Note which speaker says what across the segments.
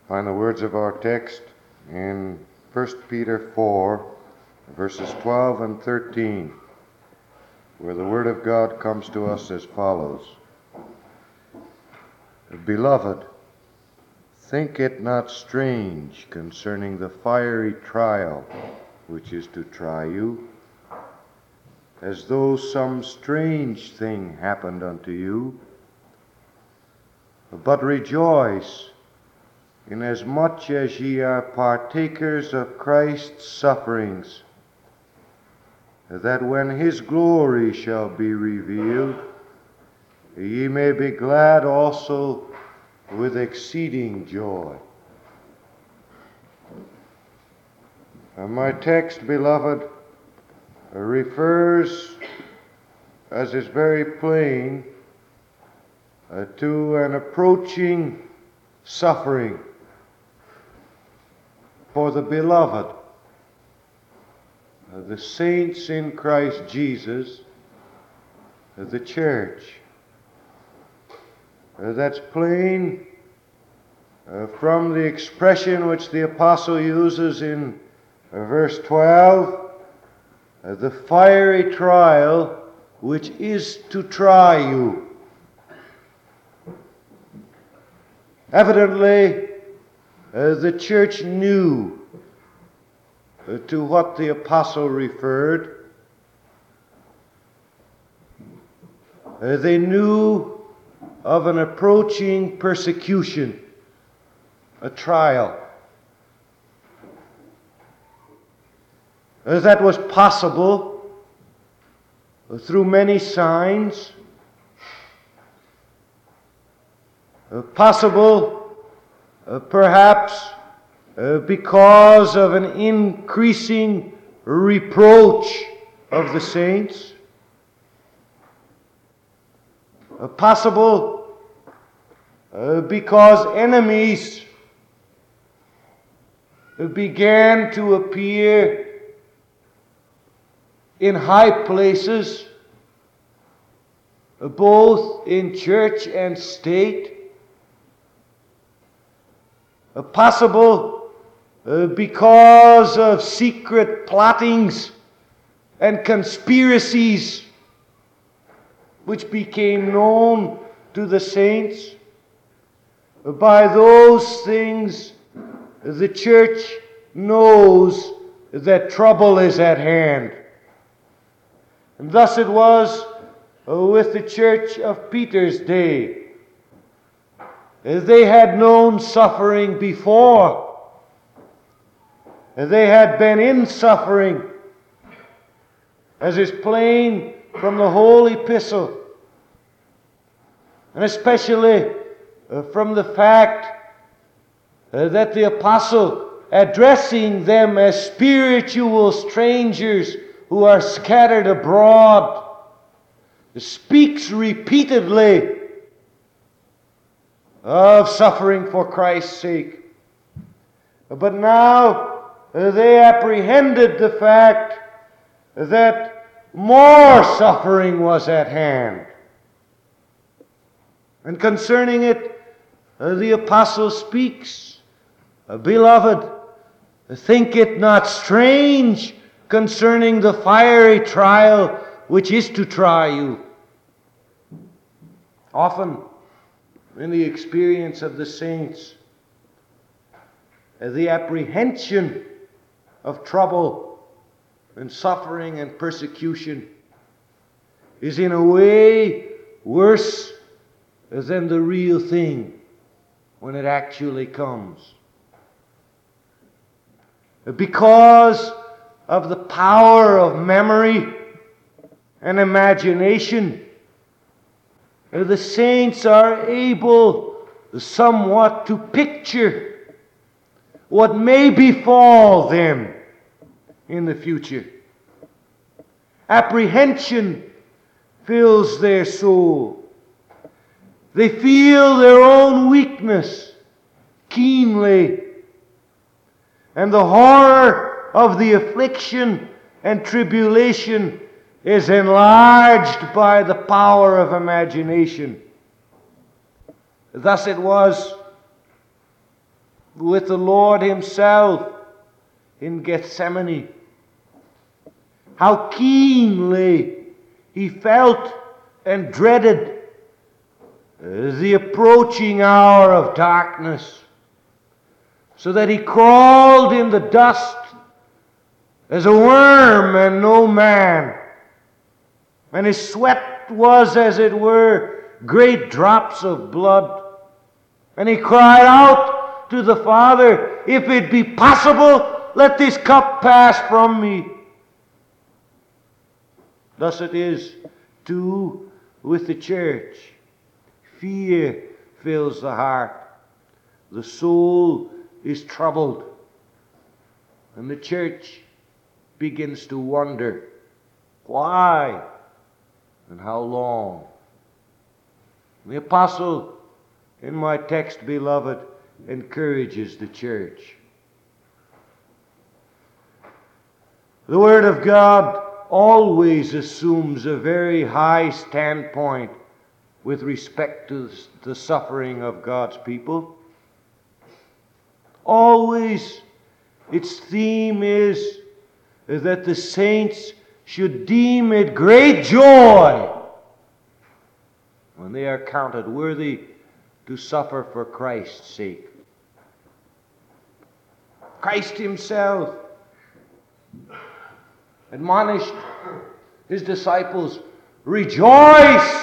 Speaker 1: Find the words of our text in 1 Peter 4, verses 12 and 13, where the Word of God comes to us as follows. Beloved, think it not strange concerning the fiery trial which is to try you, as though some strange thing happened unto you, but rejoice inasmuch as ye are partakers of Christ's sufferings, that when his glory shall be revealed, ye may be glad also with exceeding joy. My text, beloved, refers, as is very plain, to an approaching suffering for the beloved, the saints in Christ Jesus, the church. That's plain from the expression which the apostle uses in verse 12, the fiery trial which is to try you. Evidently, the church knew to what the apostle referred. They knew of an approaching persecution, a trial. That was possible through many signs, possible perhaps because of an increasing reproach of the saints, possible because enemies began to appear in high places, both in church and state, possible because of secret plottings and conspiracies which became known to the saints. By those things, the church knows that trouble is at hand. And thus it was with the church of Peter's day. They had known suffering before. They had been in suffering, as is plain from the whole epistle, and especially from the fact that the apostle, addressing them as spiritual strangers who are scattered abroad, speaks repeatedly of suffering for Christ's sake. But now they apprehended the fact that more suffering was at hand. And concerning it, the apostle speaks, Beloved, think it not strange concerning the fiery trial which is to try you. Often, in the experience of the saints, the apprehension of trouble and suffering and persecution is in a way worse than the real thing when it actually comes. Because of the power of memory and imagination, the saints are able somewhat to picture what may befall them in the future. Apprehension fills their soul. They feel their own weakness keenly, and the horror of the affliction and tribulation is enlarged by the power of imagination. Thus it was with the Lord himself in Gethsemane. How keenly he felt and dreaded the approaching hour of darkness, so that he crawled in the dust as a worm and no man, and his sweat was, as it were, great drops of blood. And he cried out to the Father, "If it be possible, let this cup pass from me." Thus it is, too, with the church. Fear fills the heart. The soul is troubled. And the church begins to wonder, why and how long? The apostle, in my text, beloved, encourages the church. The Word of God always assumes a very high standpoint with respect to the suffering of God's people. Always its theme is that the saints should deem it great joy when they are counted worthy to suffer for Christ's sake. Christ himself admonished his disciples, "Rejoice!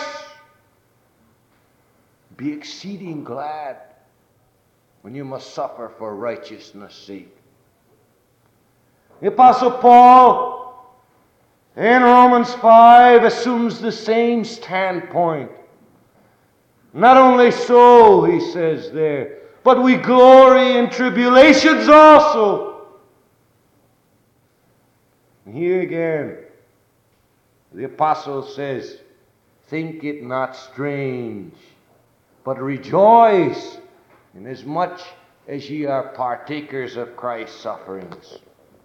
Speaker 1: Be exceeding glad when you must suffer for righteousness' sake." The Apostle Paul in Romans 5 assumes the same standpoint. Not only so, he says there, but we glory in tribulations also. And here again, the apostle says, "Think it not strange, but rejoice inasmuch as ye are partakers of Christ's sufferings."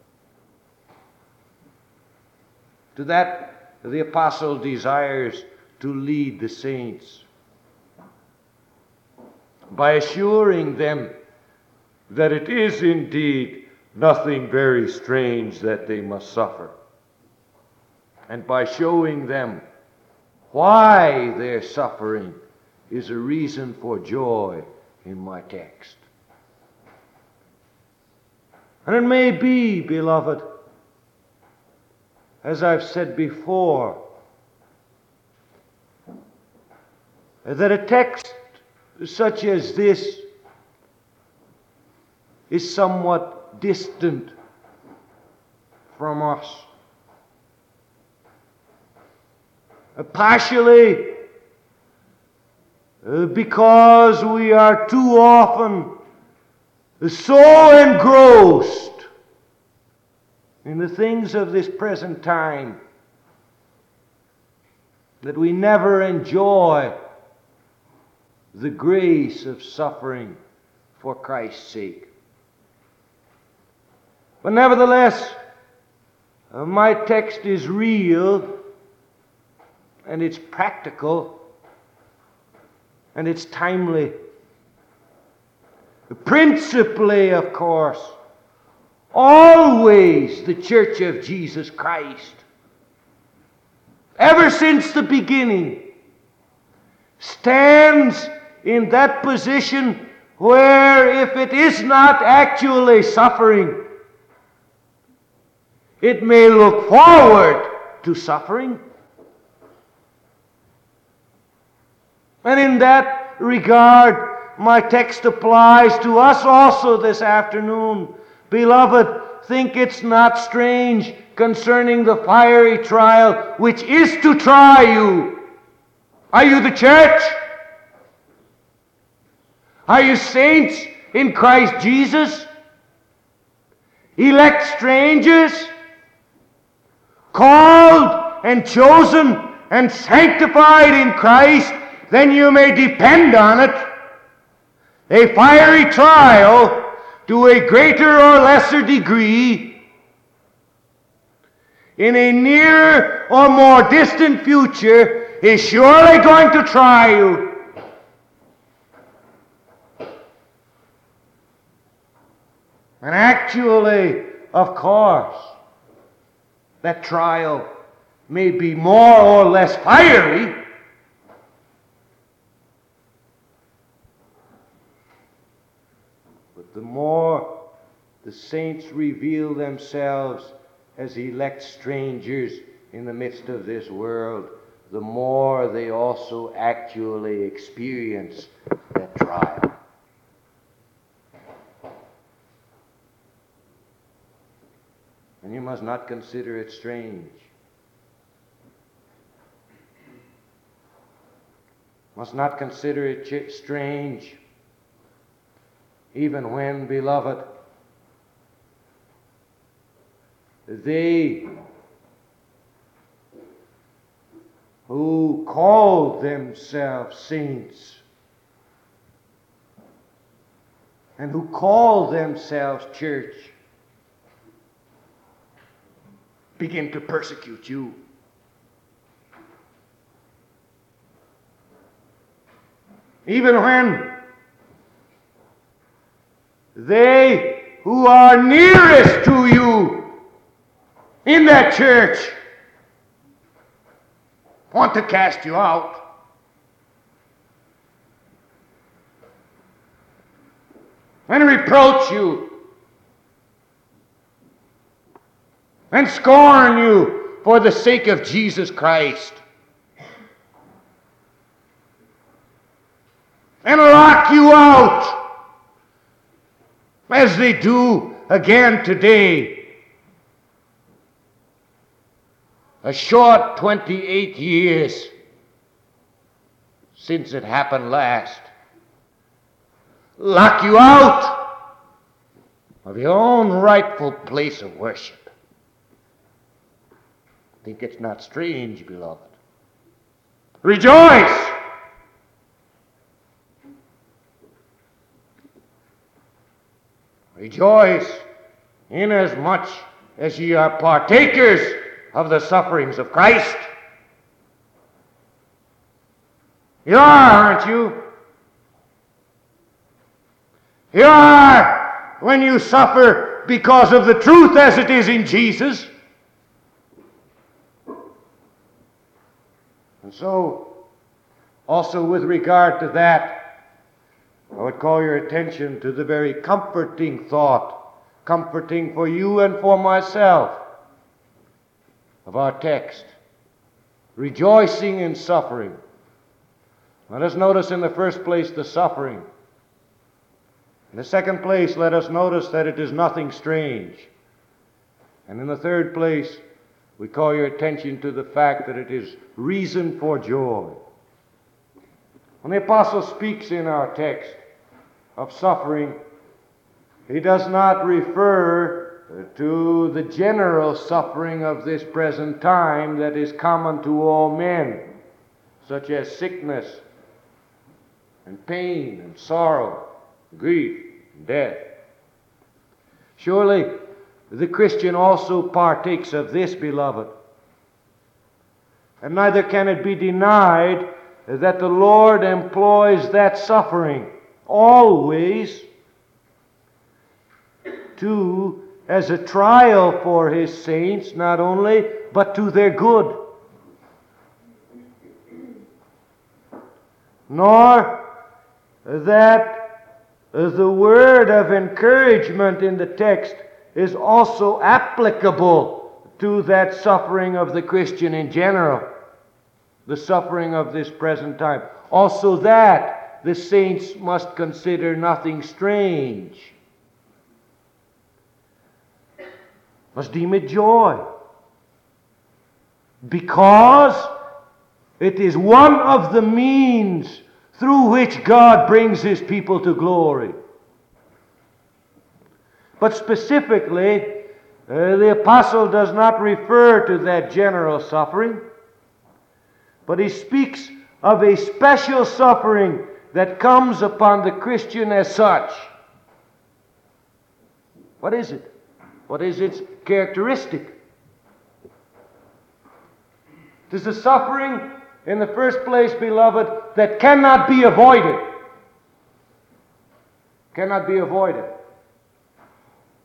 Speaker 1: To that the apostle desires to lead the saints by assuring them that it is indeed nothing very strange that they must suffer, and by showing them why their suffering is a reason for joy in my text. And it may be, beloved, as I've said before, that a text such as this is somewhat distant from us. Partially because we are too often so engrossed in the things of this present time that we never enjoy the grace of suffering for Christ's sake. But nevertheless, my text is real, and it's practical, and it's timely. Principally, of course, always the Church of Jesus Christ, ever since the beginning, stands in that position where, if it is not actually suffering, it may look forward to suffering. And in that regard, my text applies to us also this afternoon. Beloved, think it's not strange concerning the fiery trial which is to try you. Are you the church? Are you saints in Christ Jesus? Elect strangers? Called and chosen and sanctified in Christ? Then you may depend on it. A fiery trial, to a greater or lesser degree, in a nearer or more distant future, is surely going to try you. And actually, of course, that trial may be more or less fiery, but the more the saints reveal themselves as elect strangers in the midst of this world, the more they also actually experience that trial. And you must not consider it strange. Must not consider it strange, even when, beloved, they who call themselves saints and who call themselves church begin to persecute you. Even when they who are nearest to you in that church want to cast you out. And reproach you. And scorn you for the sake of Jesus Christ. And lock you out, as they do again today. A short 28 years since it happened last. Lock you out of your own rightful place of worship. Think it's not strange, beloved. Rejoice! Rejoice inasmuch as ye are partakers of the sufferings of Christ. You are, aren't you? You are when you suffer because of the truth as it is in Jesus. And so, also with regard to that, I would call your attention to the very comforting thought, comforting for you and for myself, of our text. Rejoicing in suffering. Let us notice in the first place the suffering. In the second place, let us notice that it is nothing strange. And in the third place, we call your attention to the fact that it is reason for joy. When the apostle speaks in our text of suffering, he does not refer to the general suffering of this present time that is common to all men, such as sickness and pain and sorrow, grief and death. Surely the Christian also partakes of this, beloved. And neither can it be denied that the Lord employs that suffering always as a trial for His saints, not only, but to their good. Nor that the word of encouragement in the text is also applicable to that suffering of the Christian in general, the suffering of this present time. Also that the saints must consider nothing strange, must deem it joy, because it is one of the means through which God brings His people to glory. But specifically, the apostle does not refer to that general suffering, but he speaks of a special suffering that comes upon the Christian as such. What is it? What is its characteristic? It is a suffering, in the first place, beloved, that cannot be avoided. Cannot be avoided.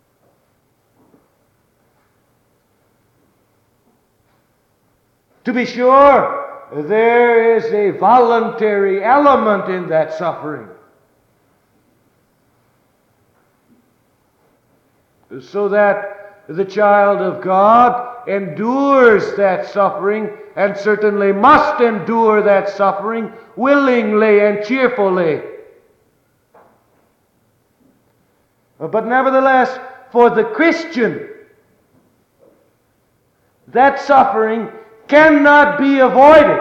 Speaker 1: To be sure, there is a voluntary element in that suffering. So that the child of God endures that suffering, and certainly must endure that suffering willingly and cheerfully. But nevertheless, for the Christian, that suffering cannot be avoided.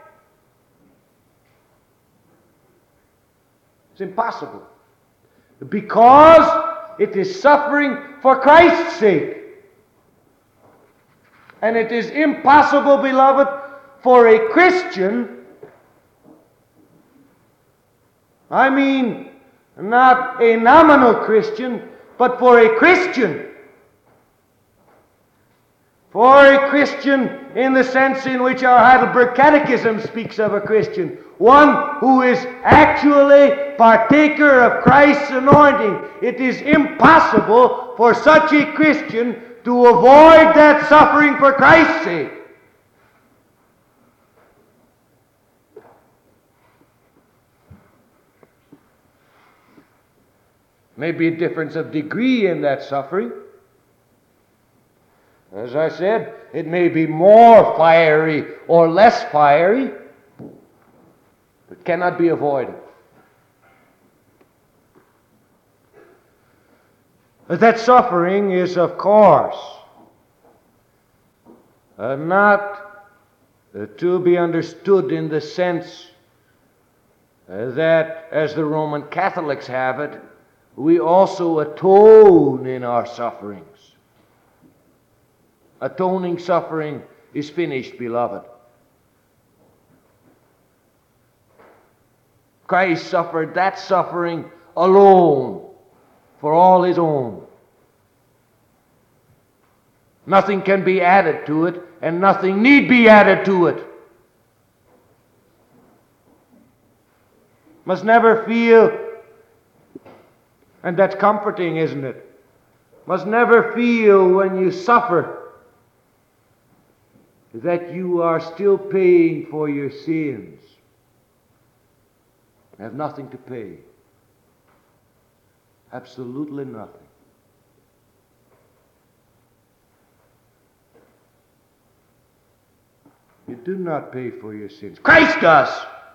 Speaker 1: It's impossible. Because it is suffering for Christ's sake. And it is impossible, beloved, for a Christian, I mean not a nominal Christian, but for a Christian, in the sense in which our Heidelberg Catechism speaks of a Christian, one who is actually partaker of Christ's anointing. It is impossible for such a Christian to avoid that suffering for Christ's sake. Maybe a difference of degree in that suffering. As I said, it may be more fiery or less fiery, but cannot be avoided. That suffering is, of course, not to be understood in the sense that, as the Roman Catholics have it, we also atone in our sufferings. Atoning suffering is finished, beloved. Christ suffered that suffering alone for all his own. Nothing can be added to it, and nothing need be added to it. Must never feel, and that's comforting, isn't it? Must never feel when you suffer that you are still paying for your sins. You have nothing to pay. Absolutely nothing. You do not pay for your sins. Christ does.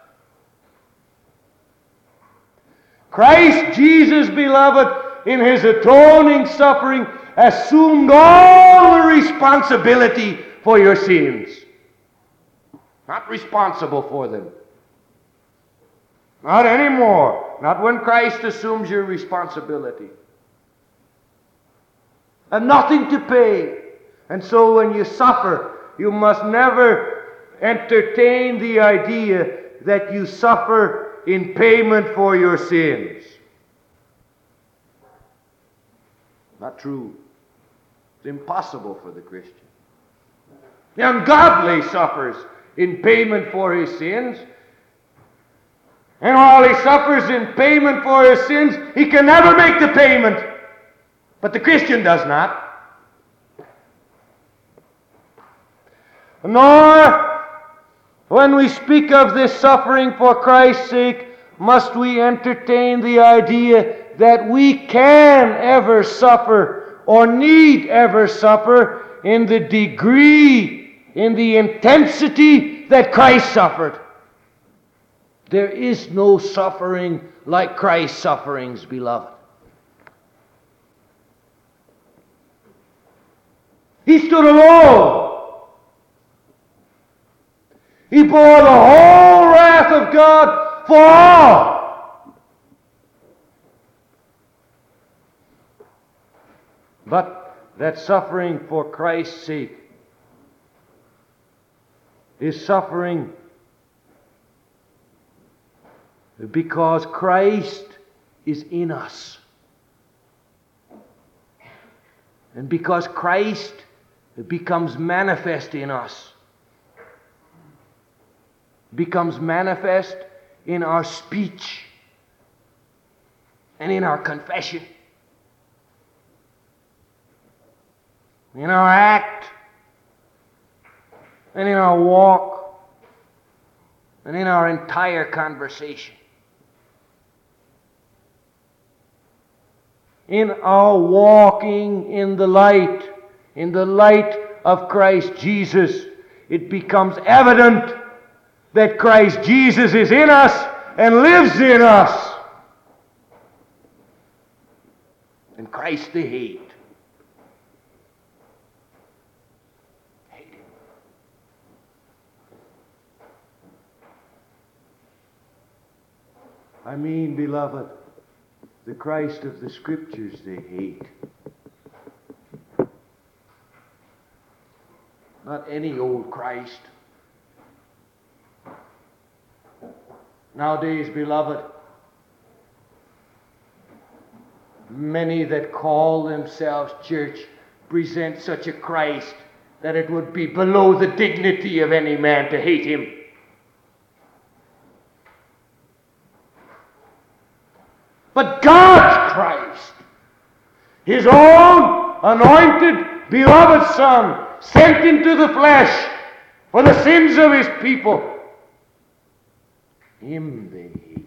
Speaker 1: Christ Jesus, beloved, in his atoning suffering, assumed all the responsibility for your sins. Not responsible for them. Not anymore. Not when Christ assumes your responsibility. And nothing to pay. And so when you suffer, you must never entertain the idea that you suffer in payment for your sins. Not true. It's impossible for the Christian. The ungodly suffers in payment for his sins. And while he suffers in payment for his sins, he can never make the payment. But the Christian does not. Nor, when we speak of this suffering for Christ's sake, must we entertain the idea that we can ever suffer or need ever suffer in the degree, in the intensity that Christ suffered. There is no suffering like Christ's sufferings, beloved. He stood alone. He bore the whole wrath of God for all. But that suffering for Christ's sake is suffering because Christ is in us. And because Christ becomes manifest in us. Becomes manifest in our speech and in our confession. In our act. and in our walk, and in our entire conversation. In our walking in the light of Christ Jesus, it becomes evident that Christ Jesus is in us and lives in us. And Christ the hate. Hate him. I mean, beloved, the Christ of the Scriptures they hate. Not any old Christ. Nowadays, beloved, many that call themselves church present such a Christ that it would be below the dignity of any man to hate him. But God's Christ, His own anointed, beloved Son, sent into the flesh for the sins of His people, Him they hate.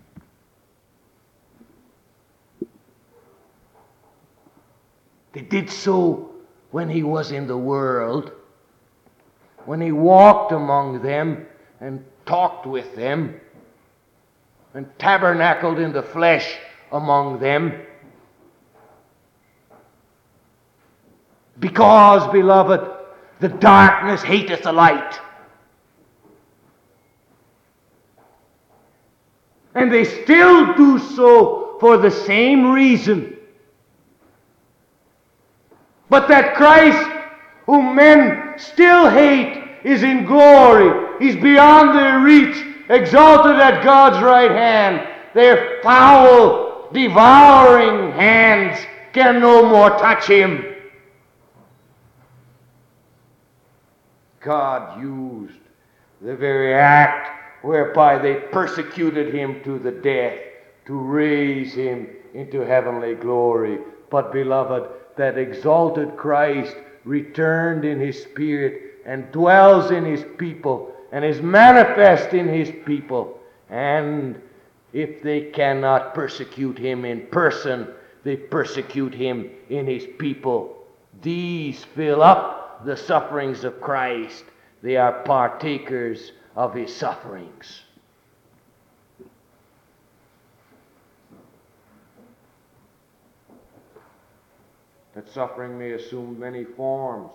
Speaker 1: They did so when He was in the world, when He walked among them and talked with them and tabernacled in the flesh among them. Because, beloved, the darkness hateth the light. And they still do so for the same reason. But that Christ, whom men still hate, is in glory. He's beyond their reach, exalted at God's right hand. Their foul, devouring hands can no more touch Him. God used the very act whereby they persecuted Him to the death to raise Him into heavenly glory. But, beloved, that exalted Christ returned in His Spirit and dwells in His people and is manifest in His people. And if they cannot persecute Him in person, they persecute Him in His people. These fill up the sufferings of Christ. They are partakers of His sufferings. That suffering may assume many forms.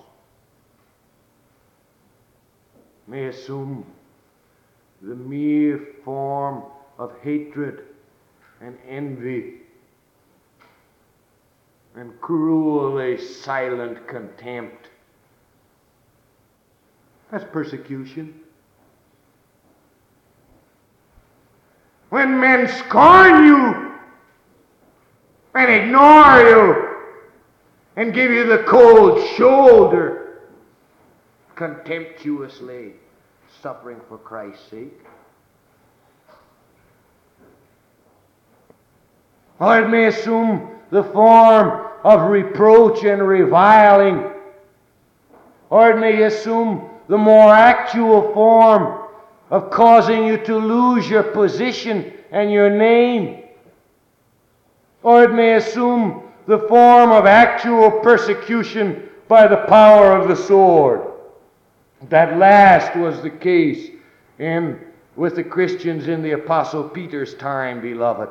Speaker 1: May assume the mere form of hatred and envy and cruelly silent contempt. That's persecution. When men scorn you and ignore you and give you the cold shoulder, contemptuously suffering for Christ's sake. Or it may assume the form of reproach and reviling. Or it may assume the more actual form of causing you to lose your position and your name. Or it may assume the form of actual persecution by the power of the sword. That last was the case with the Christians in the Apostle Peter's time, beloved.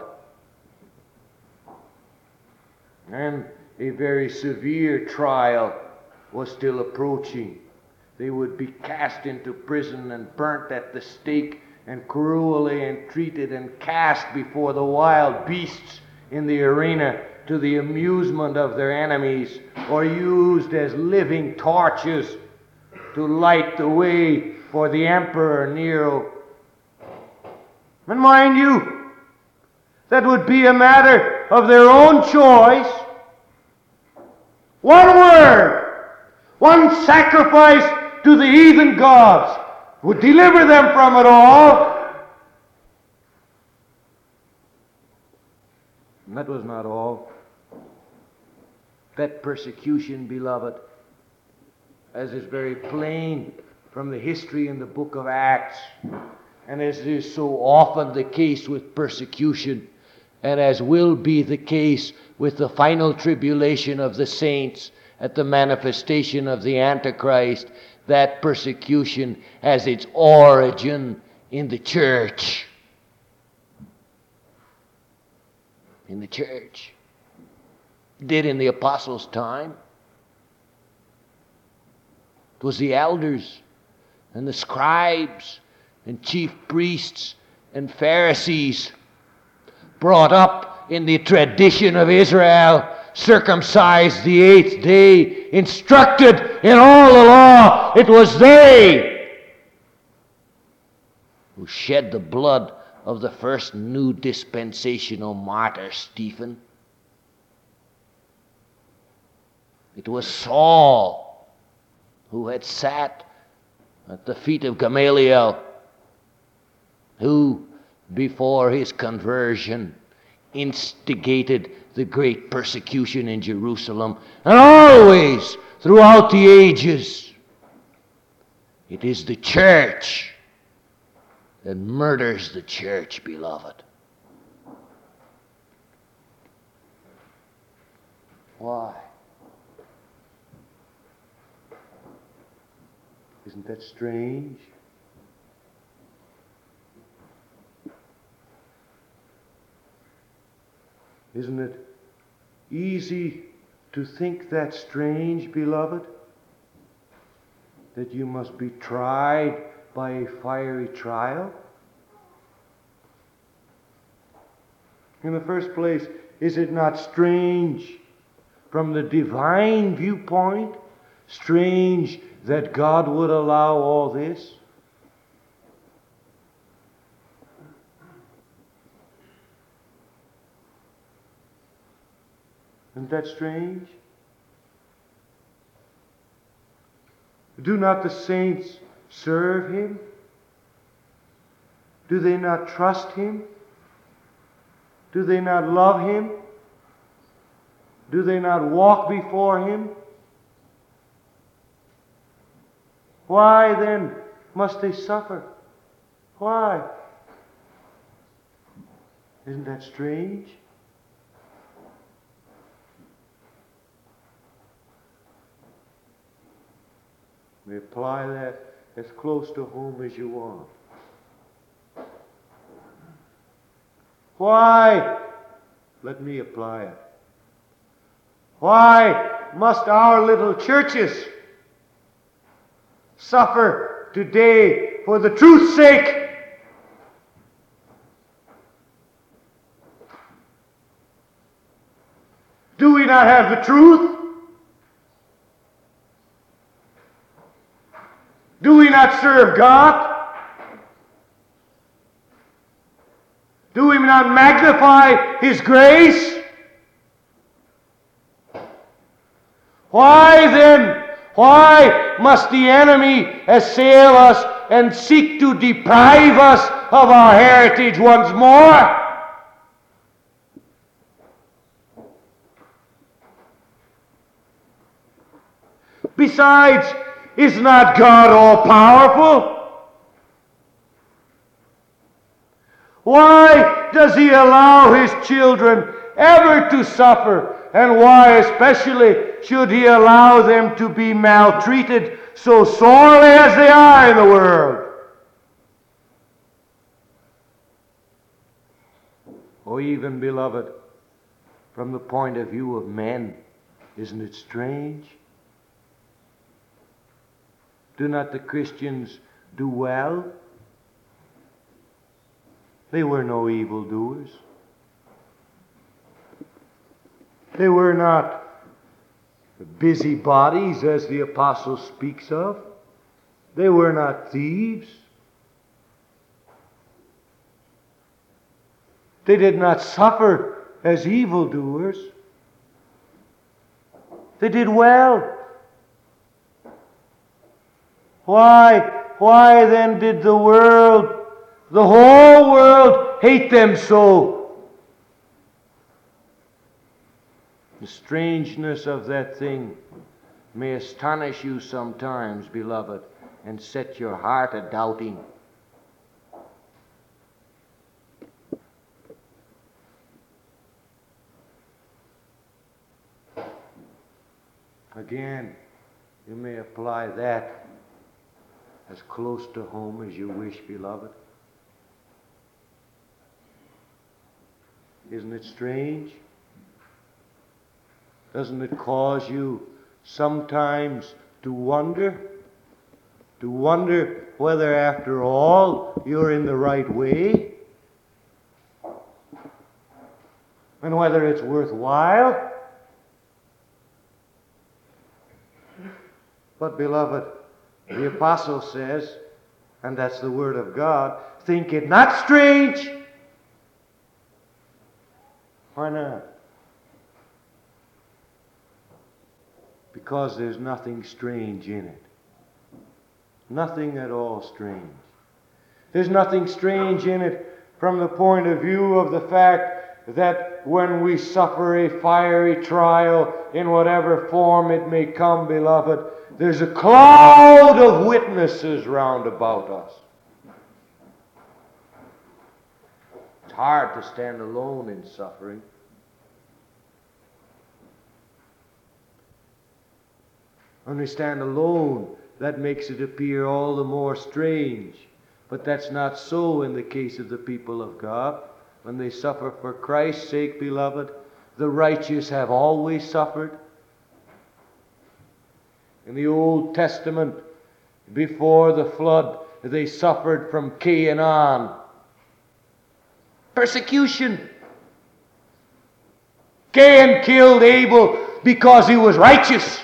Speaker 1: And a very severe trial was still approaching. They would be cast into prison and burnt at the stake and cruelly entreated and cast before the wild beasts in the arena to the amusement of their enemies, or used as living torches to light the way for the Emperor Nero. And mind you, that would be a matter of their own choice. One word, one sacrifice to the heathen gods would deliver them from it all. And that was not all. That persecution, beloved, as is very plain from the history in the book of Acts. And as is so often the case with persecution, and as will be the case with the final tribulation of the saints at the manifestation of the Antichrist, that persecution has its origin in the church. In the church. It did in the apostles' time. It was the elders and the scribes and chief priests and Pharisees, brought up in the tradition of Israel, circumcised the 8th day, instructed in all the law. It was they who shed the blood of the first new dispensational martyr, Stephen. It was Saul who had sat at the feet of Gamaliel, who, before his conversion, instigated the great persecution in Jerusalem. And always, throughout the ages, it is the church that murders the church, beloved. Why? Isn't that strange? Isn't it easy to think that strange, beloved? That you must be tried by a fiery trial? In the first place, is it not strange from the divine viewpoint? Strange that God would allow all this? Isn't that strange? Do not the saints serve Him? Do they not trust Him? Do they not love Him? Do they not walk before Him? Why then must they suffer? Why? Isn't that strange? You may apply that as close to home as you want. Why? Let me apply it. Why must our little churches suffer today for the truth's sake? Do we not have the truth? Do we not serve God? Do we not magnify His grace? Why then, why must the enemy assail us and seek to deprive us of our heritage once more? Besides, is not God all-powerful? Why does He allow His children ever to suffer? And why especially should He allow them to be maltreated so sorely as they are in the world? Or even, beloved, from the point of view of men, isn't it strange? Do not the Christians do well? They were no evildoers. They were not busybodies, as the apostle speaks of. They were not thieves. They did not suffer as evildoers. They did well. Why then did the world, the whole world, hate them so? The strangeness of that thing may astonish you sometimes, beloved, and set your heart a doubting. Again, you may apply that as close to home as you wish, beloved. Isn't it strange? Doesn't it cause you sometimes to wonder whether after all you're in the right way? And whether it's worthwhile? But beloved, the apostle says, and that's the word of God, think it not strange. Why not? Because there's nothing strange in it. Nothing at all strange. There's nothing strange in it from the point of view of the fact that when we suffer a fiery trial, in whatever form it may come, beloved, there's a cloud of witnesses round about us. It's hard to stand alone in suffering. When we stand alone, that makes it appear all the more strange. But that's not so in the case of the people of God. When they suffer for Christ's sake, beloved, the righteous have always suffered. In the Old Testament, before the flood, they suffered from Cain on. Persecution. Cain killed Abel because he was righteous.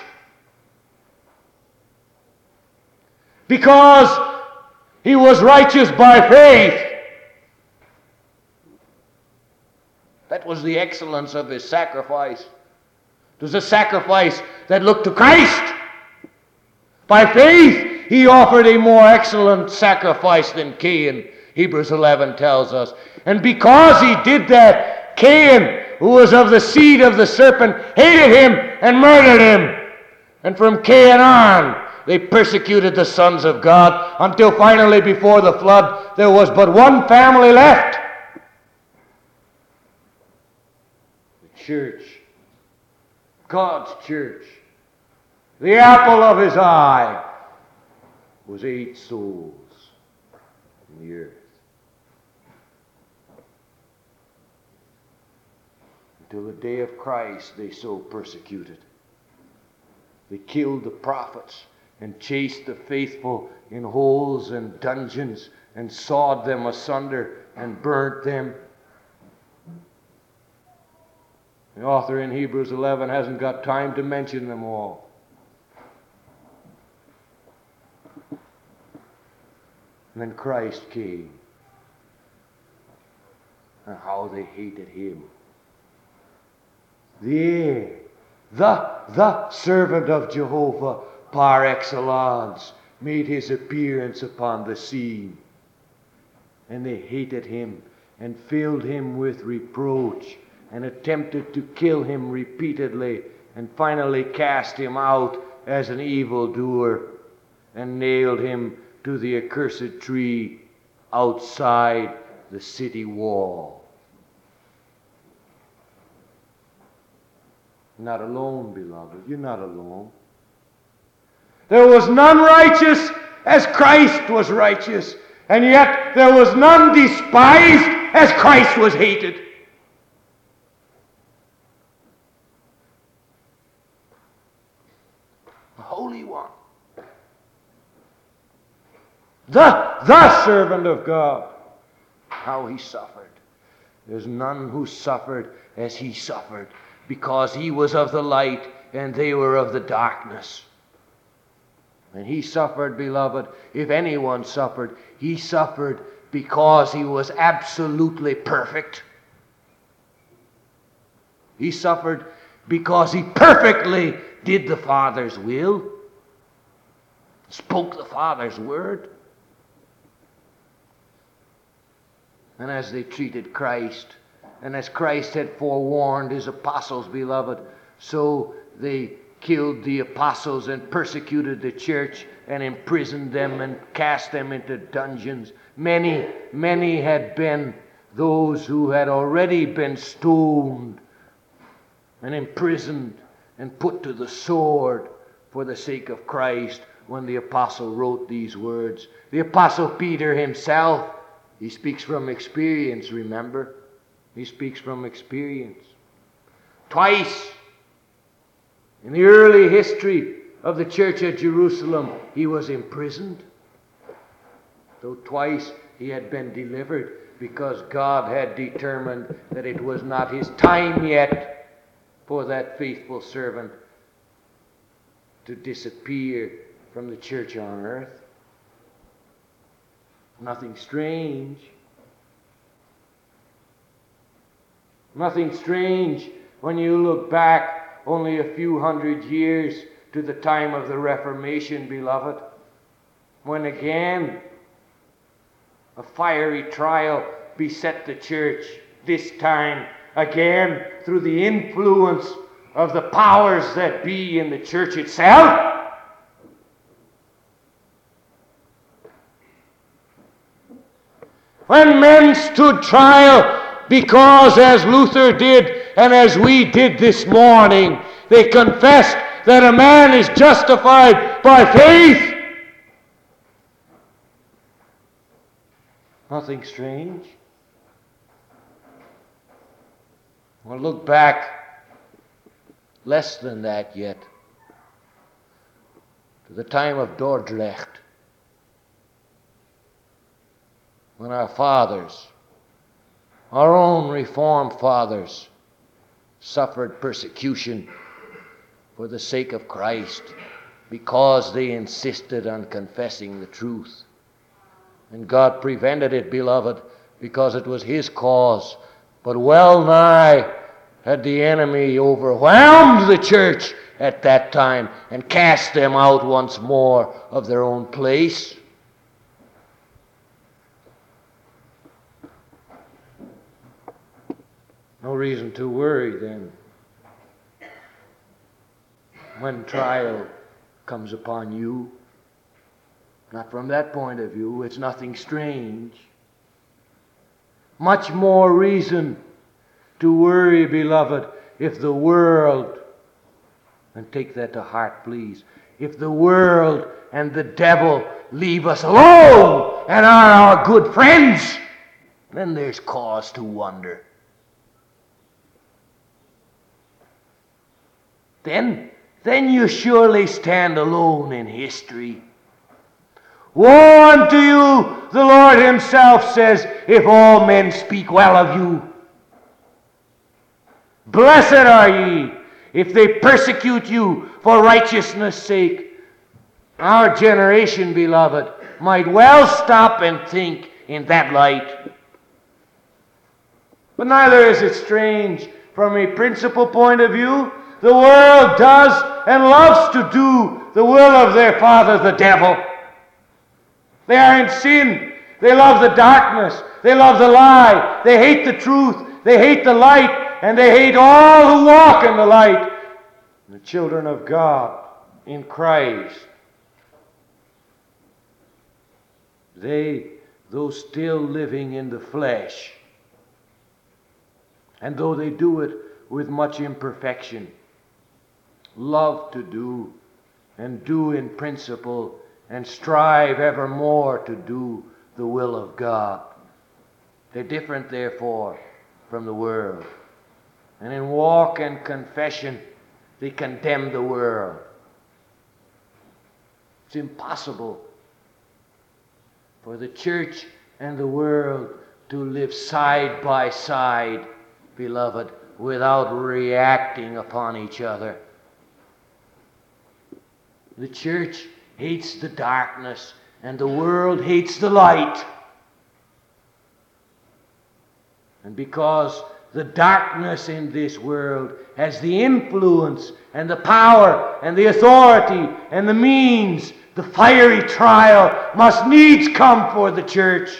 Speaker 1: Because he was righteous by faith. That was the excellence of his sacrifice. It was a sacrifice that looked to Christ. By faith, he offered a more excellent sacrifice than Cain, Hebrews 11 tells us. And because he did that, Cain, who was of the seed of the serpent, hated him and murdered him. And from Cain on, they persecuted the sons of God until finally, before the flood, there was but one family left. The church. God's church. The apple of his eye was 8 souls in the earth. Until the day of Christ, they so persecuted. They killed the prophets and chased the faithful in holes and dungeons and sawed them asunder and burnt them. The author in Hebrews 11 hasn't got time to mention them all. And then Christ came. And how they hated him. The servant of Jehovah par excellence made his appearance upon the scene. And they hated him and filled him with reproach and attempted to kill him repeatedly and finally cast him out as an evildoer and nailed him to the accursed tree outside the city wall. Not alone, beloved. You're not alone. There was none righteous as Christ was righteous, and yet there was none despised as Christ was hated. The Holy One. The servant of God. How he suffered. There's none who suffered as he suffered, because he was of the light and they were of the darkness. And he suffered, beloved, if anyone suffered, he suffered because he was absolutely perfect. He suffered because he perfectly did the Father's will, spoke the Father's word. And as they treated Christ, and as Christ had forewarned his apostles, beloved, so they killed the apostles and persecuted the church and imprisoned them and cast them into dungeons. Many had been those who had already been stoned and imprisoned and put to the sword for the sake of Christ when the apostle wrote these words. The apostle Peter himself, he speaks from experience, remember? He speaks from experience. Twice in the early history of the church at Jerusalem, he was imprisoned, though twice he had been delivered because God had determined that it was not his time yet for that faithful servant to disappear from the church on earth. Nothing strange. Nothing strange when you look back only a few hundred years to the time of the Reformation, beloved, when again a fiery trial beset the church, this time again through the influence of the powers that be in the church itself. When men stood trial because, as Luther did and as we did this morning, they confessed that a man is justified by faith. Nothing strange. Well, look back less than that yet to the time of Dordrecht, when our fathers, our own Reformed fathers, suffered persecution for the sake of Christ because they insisted on confessing the truth. And God prevented it, beloved, because it was his cause. But well nigh had the enemy overwhelmed the church at that time and cast them out once more of their own place. No reason to worry then when trial comes upon you. Not from that point of view. It's nothing strange. Much more reason to worry, beloved, if the world, and take that to heart, please, if the world and the devil leave us alone and are our good friends, then there's cause to wonder. Then you surely stand alone in history. Woe unto you, the Lord himself says, if all men speak well of you. Blessed are ye if they persecute you for righteousness' sake. Our generation, beloved, might well stop and think in that light. But neither is it strange from a principal point of view. The world does and loves to do the will of their father, the devil. They are in sin. They love the darkness. They love the lie. They hate the truth. They hate the light. And they hate all who walk in the light. The children of God in Christ. They, though still living in the flesh, and though they do it with much imperfection, love to do and do in principle and strive evermore to do the will of God. They're different, therefore, from the world. And in walk and confession, they condemn the world. It's impossible for the church and the world to live side by side, beloved, without reacting upon each other. The church hates the darkness, and the world hates the light. And because the darkness in this world has the influence and the power and the authority and the means, the fiery trial must needs come for the church.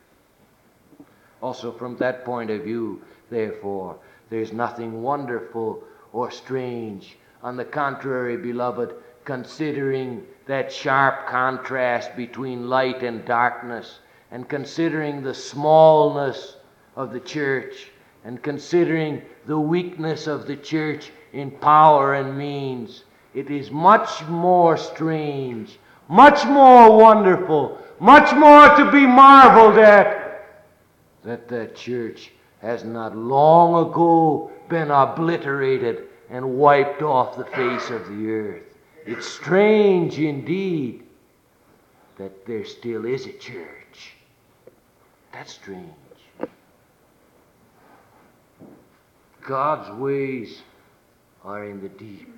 Speaker 1: Also from that point of view, therefore, there's nothing wonderful or strange On the contrary, beloved, considering that sharp contrast between light and darkness, and considering the smallness of the church, and considering the weakness of the church in power and means, it is much more strange, much more wonderful, much more to be marveled at, that the church has not long ago been obliterated and wiped off the face of the earth. It's strange indeed that there still is a church. That's strange. God's ways are in the deep.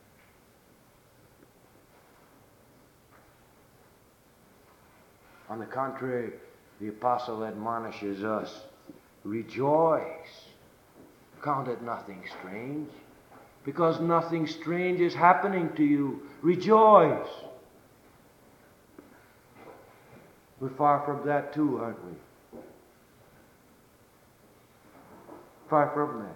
Speaker 1: On the contrary, the apostle admonishes us, rejoice. Count it nothing strange, because nothing strange is happening to you. Rejoice. We're far from that too, aren't we? Far from that.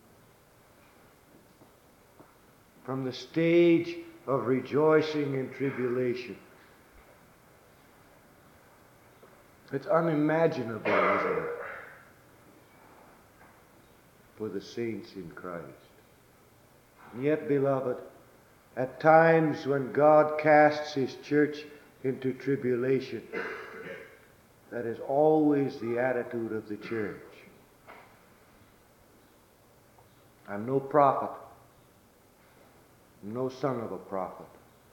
Speaker 1: From the stage of rejoicing in tribulation. It's unimaginable, isn't it, for the saints in Christ. And yet, beloved, at times when God casts His church into tribulation, that is always the attitude of the church. I'm no prophet, no son of a prophet.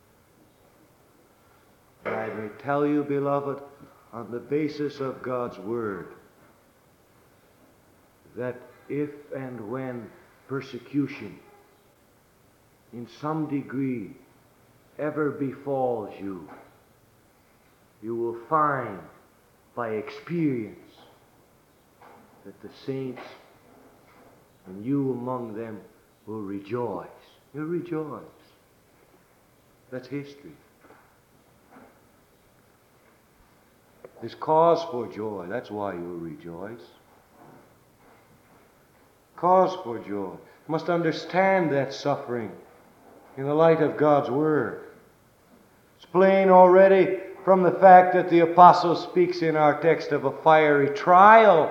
Speaker 1: But I may tell you, beloved, on the basis of God's Word, that if and when persecution in some degree ever befalls you, you will find by experience that the saints and you among them will rejoice. You'll rejoice. That's history. There's cause for joy. That's why you'll rejoice. Cause for joy. You must understand that suffering in the light of God's Word. It's plain already from the fact that the apostle speaks in our text of a fiery trial.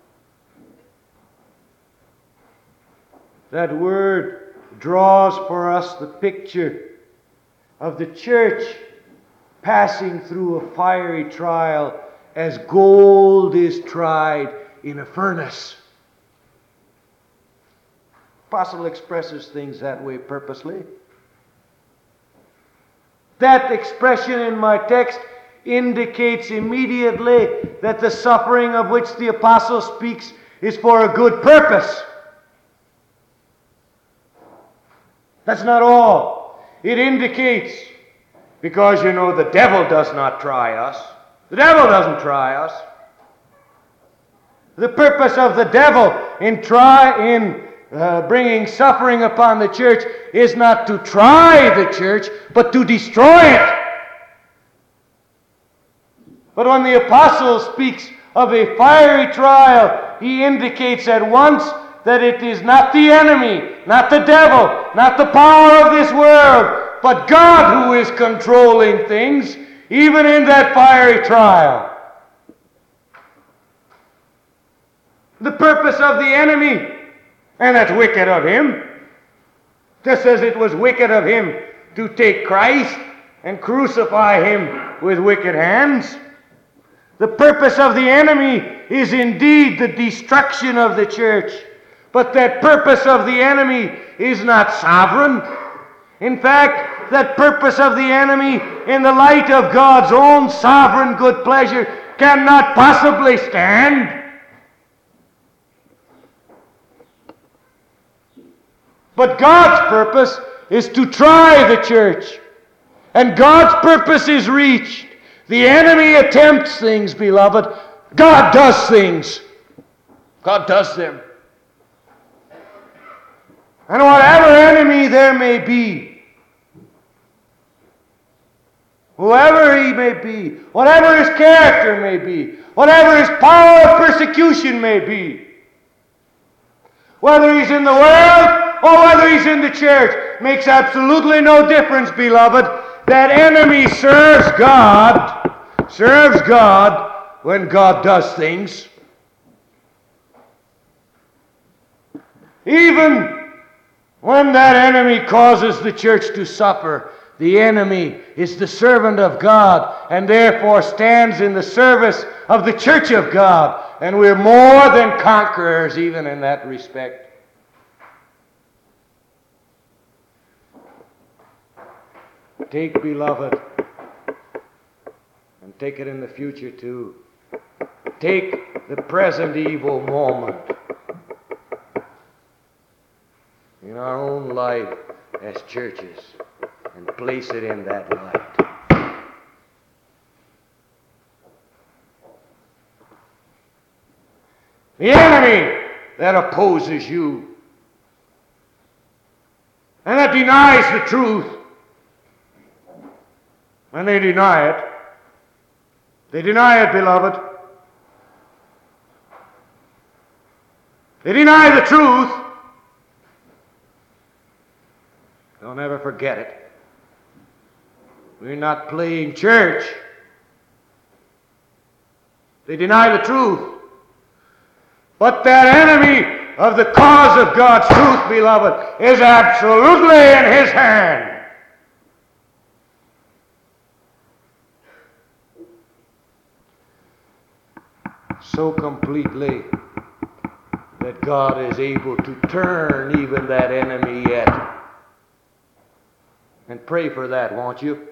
Speaker 1: That word draws for us the picture of the church passing through a fiery trial as gold is tried in a furnace. The apostle expresses things that way purposely. That expression in my text indicates immediately that the suffering of which the apostle speaks is for a good purpose. That's not all. It indicates, because you know the devil does not try us. The devil doesn't try us. The purpose of the devil in bringing suffering upon the church is not to try the church, but to destroy it. But when the apostle speaks of a fiery trial, he indicates at once that it is not the enemy, not the devil, not the power of this world, but God who is controlling things, even in that fiery trial. The purpose of the enemy, and that's wicked of him, just as it was wicked of him to take Christ and crucify him with wicked hands. The purpose of the enemy is indeed the destruction of the church, but that purpose of the enemy is not sovereign. In fact, that purpose of the enemy, in the light of God's own sovereign good pleasure, cannot possibly stand. But God's purpose is to try the church. And God's purpose is reached. The enemy attempts things, beloved. God does things. God does them. And whatever enemy there may be, whoever he may be, whatever his character may be, whatever his power of persecution may be, whether he's in the world or whether he's in the church, makes absolutely no difference, beloved. That enemy serves God when God does things. Even when that enemy causes the church to suffer, the enemy is the servant of God and therefore stands in the service of the church of God. And we're more than conquerors even in that respect. Take, beloved, and take it in the future too. Take the present evil moment in our own life as churches and place it in that light. The enemy that opposes you and that denies the truth, and they deny it. They deny it, beloved. They deny the truth. Don't ever forget it. We're not playing church. They deny the truth. But that enemy of the cause of God's truth, beloved, is absolutely in his hand. So completely that God is able to turn even that enemy yet. And pray for that, won't you?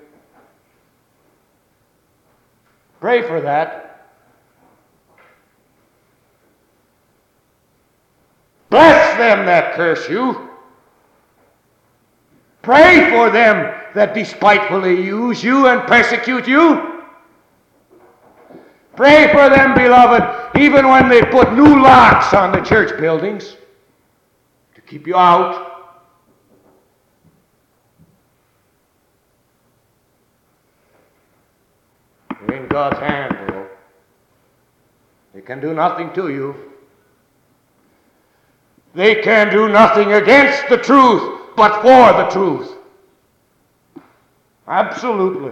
Speaker 1: Pray for that. Bless them that curse you. Pray for them that despitefully use you and persecute you. Pray for them, beloved, even when they put new locks on the church buildings to keep you out. You're in God's hand, though. They can do nothing to you. They can do nothing against the truth, but for the truth. Absolutely.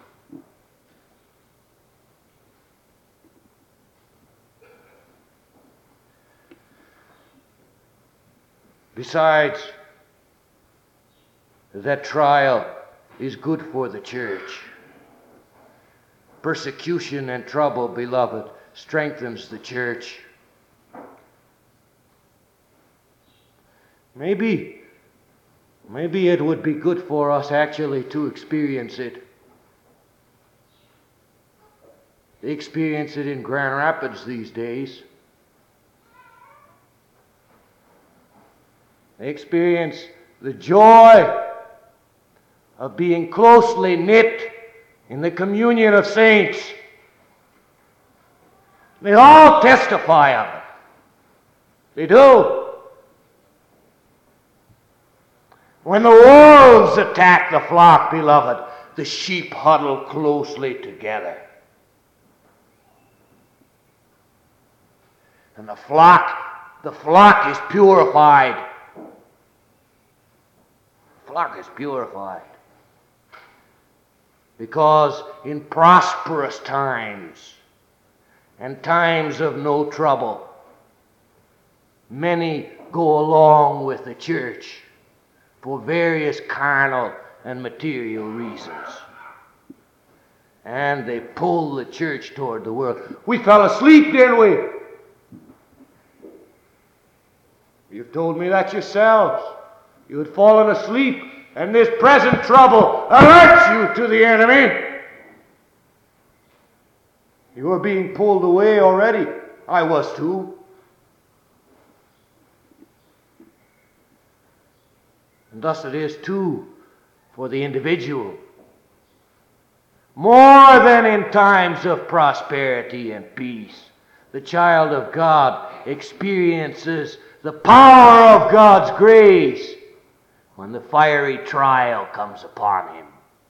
Speaker 1: Besides, that trial is good for the church. Persecution and trouble, beloved, strengthens the church. Maybe it would be good for us actually to experience it. They experience it in Grand Rapids these days. They experience the joy of being closely knit in the communion of saints. They all testify of it. They do. When the wolves attack the flock, beloved, the sheep huddle closely together. And the flock is purified. The flock is purified. Because in prosperous times and times of no trouble, many go along with the church for various carnal and material reasons. And they pull the church toward the world. We fell asleep, didn't we? You've told me that yourselves. You had fallen asleep, and this present trouble alerts you to the enemy. You were being pulled away already. I was too. And thus it is too for the individual. More than in times of prosperity and peace, the child of God experiences the power of God's grace when the fiery trial comes upon him.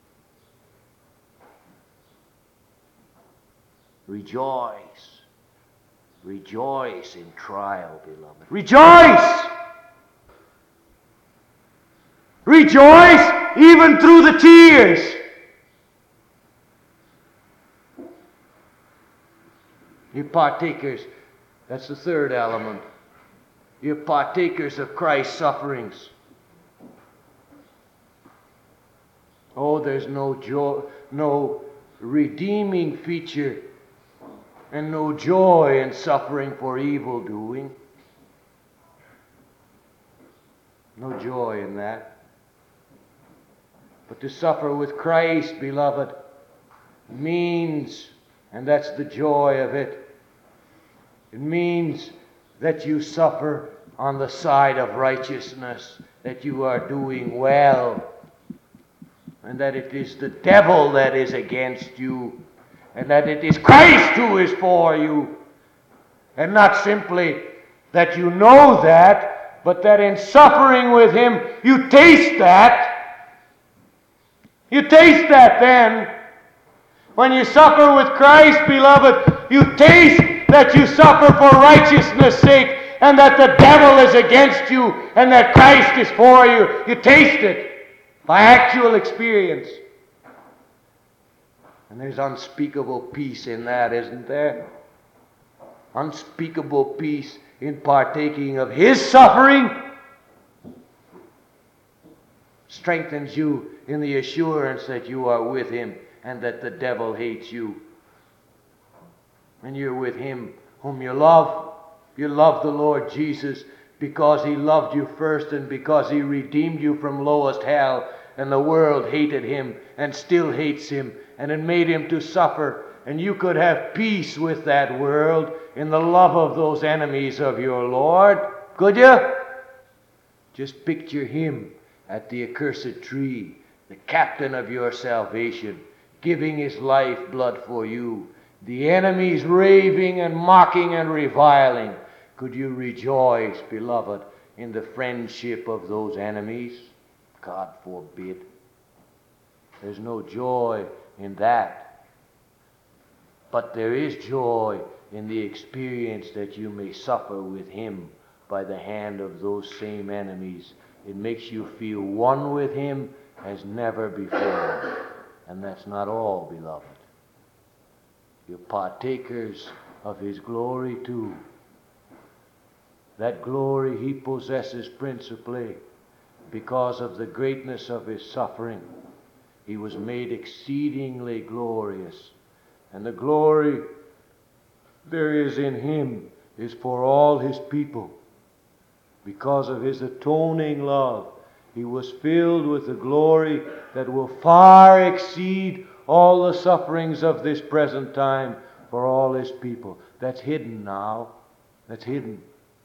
Speaker 1: Rejoice. Rejoice in trial, beloved. Rejoice! Rejoice even through the tears. You're partakers. That's the third element. You're partakers of Christ's sufferings. Oh, there's no joy, no redeeming feature, and no joy in suffering for evil doing. No joy in that. But to suffer with Christ, beloved, means, and that's the joy of it, it means that you suffer on the side of righteousness, that you are doing well, and that it is the devil that is against you, and that it is Christ who is for you, and not simply that you know that, but that in suffering with Him, you taste that. You taste that then. When you suffer with Christ, beloved, you taste that you suffer for righteousness' sake, and that the devil is against you, and that Christ is for you. You taste it by actual experience. And there's unspeakable peace in that, isn't there? Unspeakable peace in partaking of His suffering strengthens you in the assurance that you are with Him and that the devil hates you. And you're with Him whom you love. You love the Lord Jesus because He loved you first and because He redeemed you from lowest hell, and the world hated Him and still hates Him, and it made Him to suffer. And you could have peace with that world in the love of those enemies of your Lord. Could you? Just picture Him at the accursed tree, the captain of your salvation, giving His lifeblood for you. The enemies raving and mocking and reviling. Could you rejoice, beloved, in the friendship of those enemies? God forbid. There's no joy in that. But there is joy in the experience that you may suffer with Him by the hand of those same enemies. It makes you feel one with Him as never before. And that's not all, beloved. You're partakers of His glory too. That glory He possesses principally because of the greatness of His suffering. He was made exceedingly glorious. And the glory there is in Him is for all His people. Because of His atoning love, He was filled with the glory that will far exceed all the sufferings of this present time for all His people. That's hidden now. That's hidden.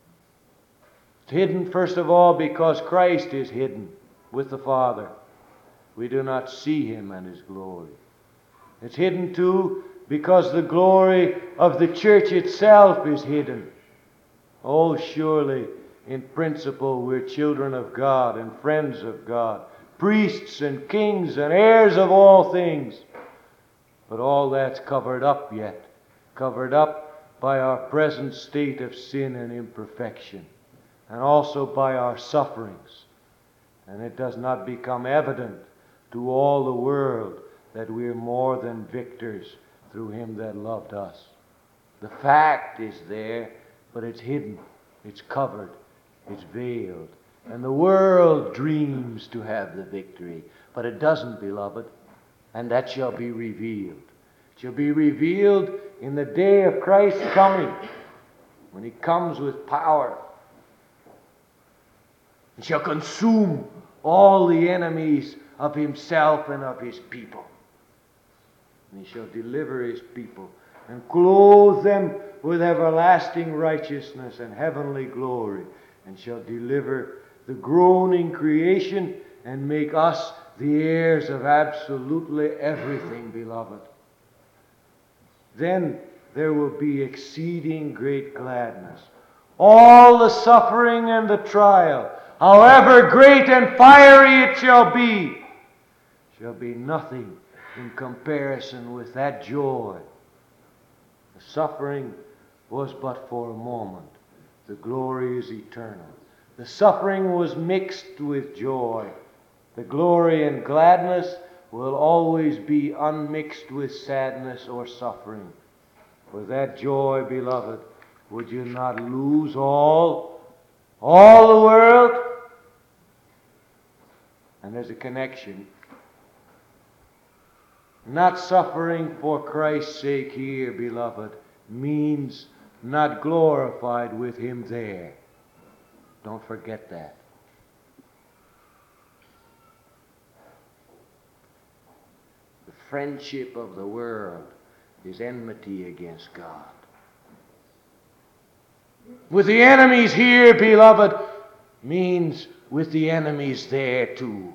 Speaker 1: It's hidden, first of all, because Christ is hidden with the Father. We do not see Him and His glory. It's hidden, too, because the glory of the church itself is hidden. Oh, surely, in principle, we're children of God and friends of God, priests and kings and heirs of all things. But all that's covered up yet, covered up by our present state of sin and imperfection, and also by our sufferings. And it does not become evident to all the world that we're more than victors through Him that loved us. The fact is there, but it's hidden, it's covered, it's veiled. And the world dreams to have the victory, but it doesn't, beloved. And that shall be revealed. It shall be revealed in the day of Christ's coming, when He comes with power. He shall consume all the enemies of Himself and of His people. And He shall deliver His people and clothe them with everlasting righteousness and heavenly glory, and shall deliver the groaning creation and make us the heirs of absolutely everything, beloved. Then there will be exceeding great gladness. All the suffering and the trial, however great and fiery it shall be nothing in comparison with that joy. The suffering was but for a moment. The glory is eternal. The suffering was mixed with joy. The glory and gladness will always be unmixed with sadness or suffering. For that joy, beloved, would you not lose all the world? And there's a connection. Not suffering for Christ's sake here, beloved, means not glorified with Him there. Don't forget that. The friendship of the world is enmity against God. With the enemies here, beloved, means with the enemies there too.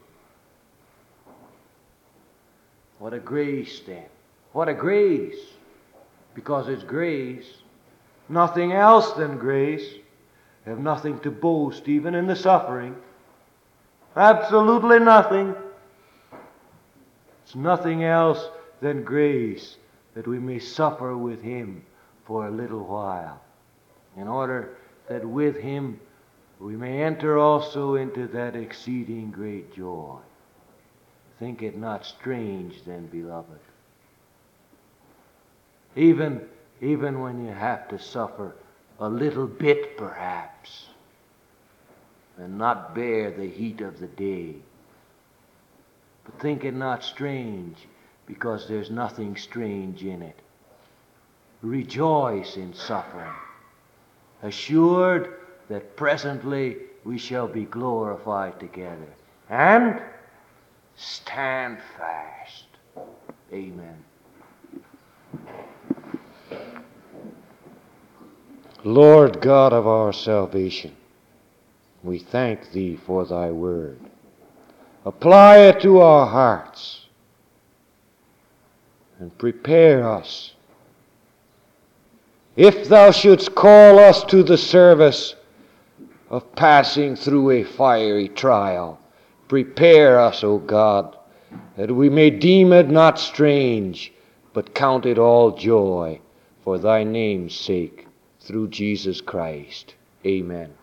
Speaker 1: What a grace then. What a grace. Because it's grace. Nothing else than grace. You have nothing to boast even in the suffering. Absolutely nothing. It's nothing else than grace that we may suffer with Him for a little while, in order that with Him we may enter also into that exceeding great joy. Think it not strange then, beloved. Even when you have to suffer a little bit perhaps, and not bear the heat of the day. But think it not strange, because there's nothing strange in it. Rejoice in suffering, assured that presently we shall be glorified together. And stand fast. Amen. Lord God of our salvation, we thank Thee for Thy word. Apply it to our hearts and prepare us. If Thou shouldst call us to the service of passing through a fiery trial, prepare us, O God, that we may deem it not strange, but count it all joy for Thy name's sake, through Jesus Christ. Amen.